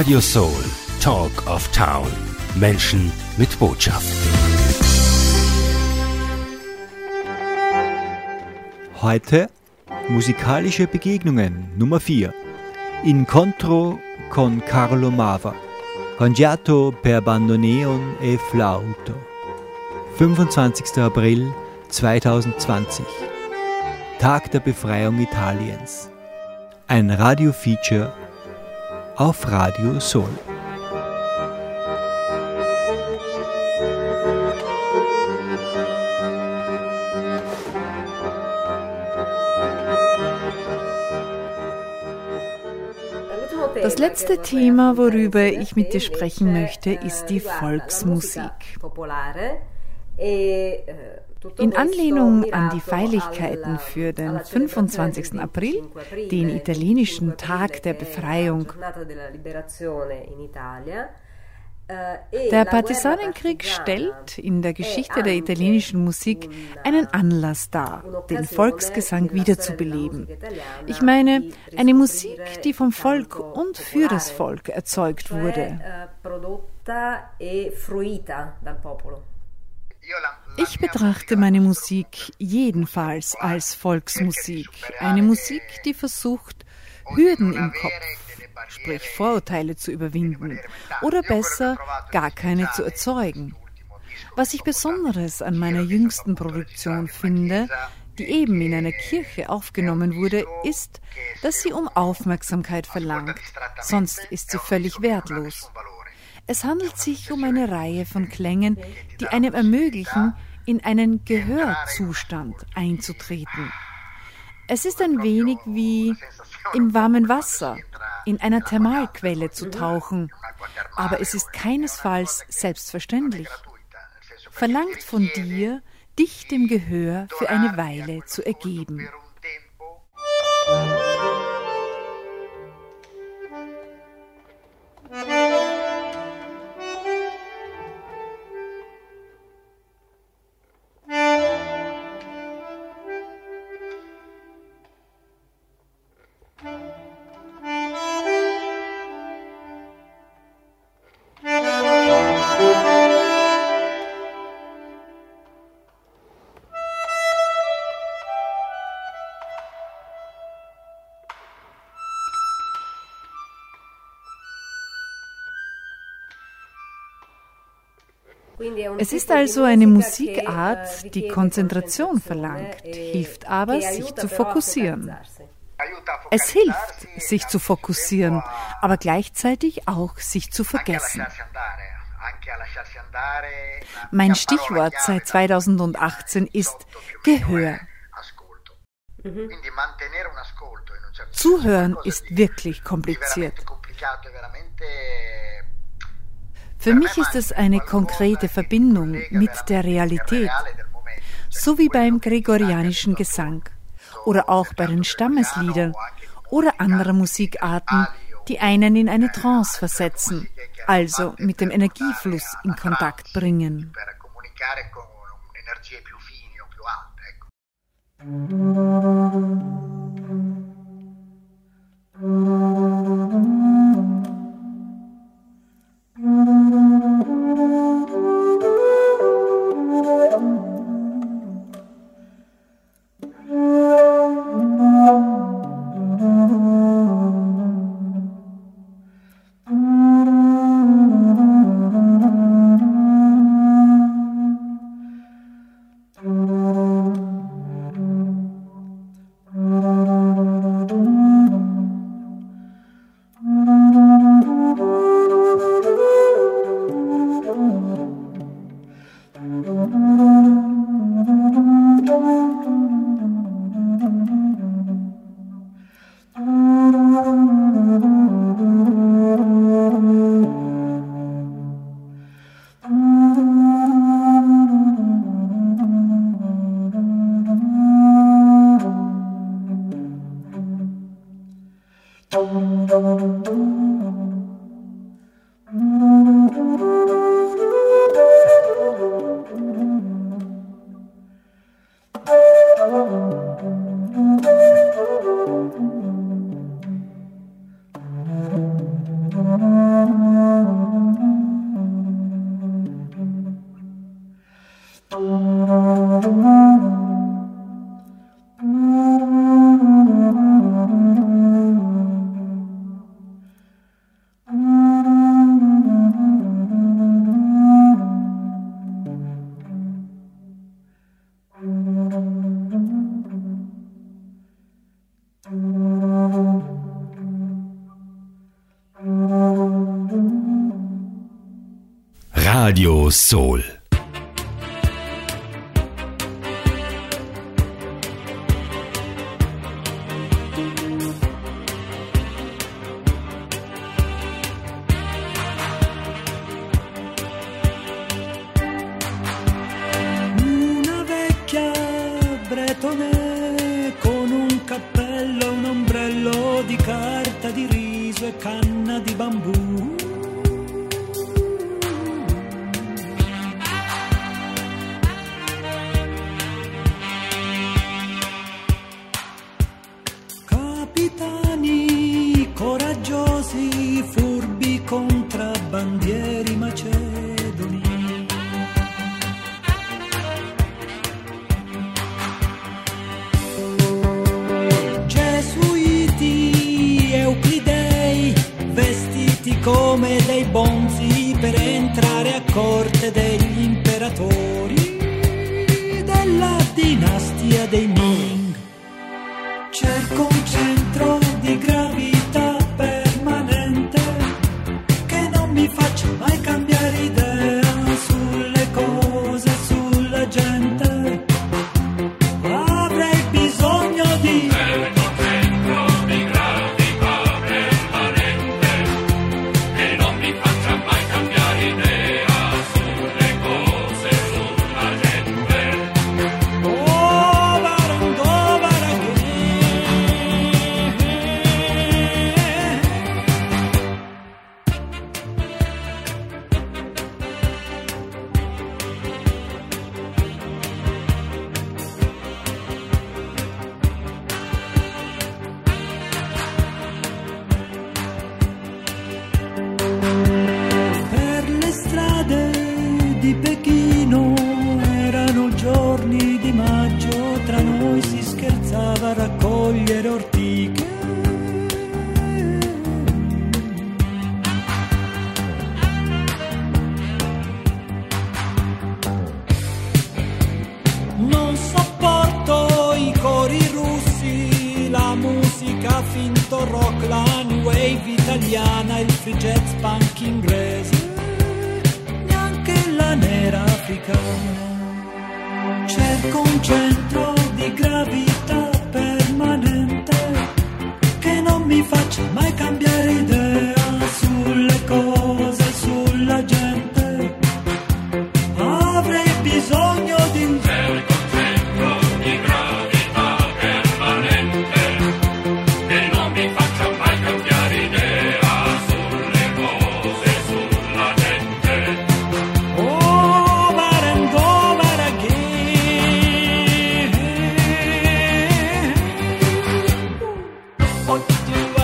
Radio Soul, Talk of Town. Menschen mit Botschaft. Heute musikalische Begegnungen Nummer 4. Incontro con Carlo Mava. Concerto per bandoneon e flauto. 25. April 2020. Tag der Befreiung Italiens. Ein Radio-Feature auf Radio Soul. Das letzte Thema, worüber ich mit dir sprechen möchte, ist die Volksmusik. In Anlehnung an die Feierlichkeiten für den 25. April, den italienischen Tag der Befreiung, der Partisanenkrieg stellt in der Geschichte der italienischen Musik einen Anlass dar, den Volksgesang wiederzubeleben. Ich meine, eine Musik, die vom Volk und für das Volk erzeugt wurde. Ich betrachte meine Musik jedenfalls als Volksmusik. Eine Musik, die versucht, Hürden im Kopf, sprich Vorurteile zu überwinden oder besser, gar keine zu erzeugen. Was ich Besonderes an meiner jüngsten Produktion finde, die eben in einer Kirche aufgenommen wurde, ist, dass sie um Aufmerksamkeit verlangt, sonst ist sie völlig wertlos. Es handelt sich um eine Reihe von Klängen, die einem ermöglichen, in einen Gehörzustand einzutreten. Es ist ein wenig wie im warmen Wasser, in einer Thermalquelle zu tauchen, aber es ist keinesfalls selbstverständlich. Verlangt von dir, dich dem Gehör für eine Weile zu ergeben. Es ist also eine Musikart, die Konzentration verlangt, hilft aber, sich zu fokussieren. Es hilft, sich zu fokussieren, aber gleichzeitig auch, sich zu vergessen. Mein Stichwort seit 2018 ist Gehör. Zuhören ist wirklich kompliziert. Für mich ist es eine konkrete Verbindung mit der Realität, so wie beim gregorianischen Gesang oder auch bei den Stammesliedern oder anderen Musikarten, die einen in eine Trance versetzen, also mit dem Energiefluss in Kontakt bringen. Radio Soul. Una vecchia bretone con un cappello, un ombrello di carta di riso e canna di bambù. Capitani coraggiosi, furbi contrabbandieri macedoni. Gesuiti, euclidei, vestiti come dei bonzi per entrare a corte degli imperatori della dinastia dei Ming. Cerco un centro di gravità permanente che non mi faccia mai cambiare idea sulle cose, sulla gente. Avrei bisogno di cerco un centro di gravità permanente che non mi faccia mai cambiare idea sulle cose, sulla gente. Oh, varando, varaghe. Per le strade di Pechino erano giorni di maggio, tra noi si scherzava a raccogliere ortiche. Non sopporto i cori russi, la musica finto rock, la new wave italiana, il free jazz punk inglese, neanche la nera africana. Cerco un centro di gravità permanente che non mi faccia mai cambiare idea sulle cose, sulla gente. Avrei bisogno di un cerco centro di gravità permanente che non mi faccia mai cambiare idea sulle cose, sulla gente. Oh, varando, varaghe. What do I